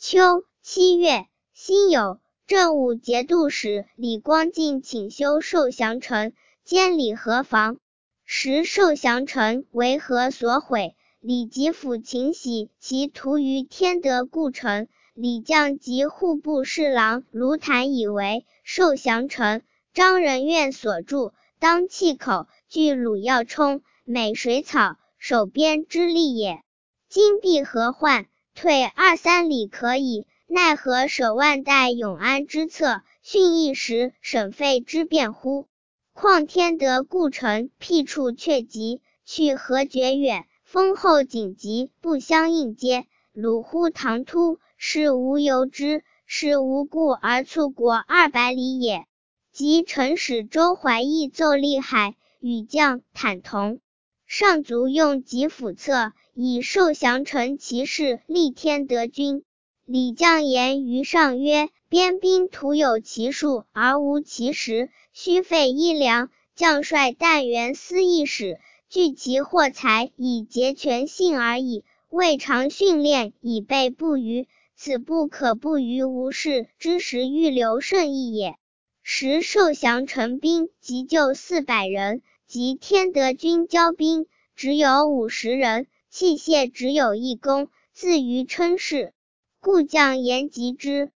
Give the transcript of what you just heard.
秋7月，辛酉，正午节度使李光进请修受降城，监理河防。时受降城为河所毁，李吉甫请徙其屠于天德故城。李将及户部侍郎卢坦以为受降城，张仁愿所筑，当气口，据鲁要冲，美水草，守边之利也。今必河患，退2-3里可以，奈何守万代永安之策，训一时省费之便乎？况天德故城僻处却急，去河绝远，丰厚紧急，不相应接。鲁乎唐突，是无由之，是无故而促国200里也。及臣使周怀义奏厉害，与将坦同。上卒用吉甫策，以受降城骑士立天德军。李将言于上曰：边兵徒有其数而无其实，须费衣粮，将帅但员司役使，聚其货财以节权信而已，未尝训练以备不虞，此不可不于无事之时预留胜意也。时受降城兵急救400人，及天德军交兵，只有50人，器械只有1弓，自于称是，故将言及之。